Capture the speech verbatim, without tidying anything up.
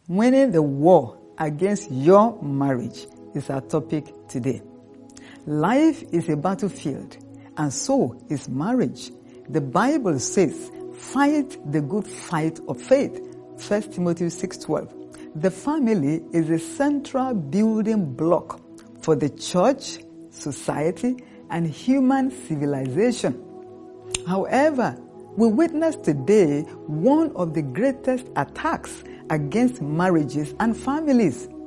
Winning the war against your marriage is our topic today. Life is a battlefield, and so is marriage. The Bible says, fight the good fight of faith. First Timothy six twelve. The family is a central building block for the church, society, and human civilization. However, we witness today one of the greatest attacks against marriages and families.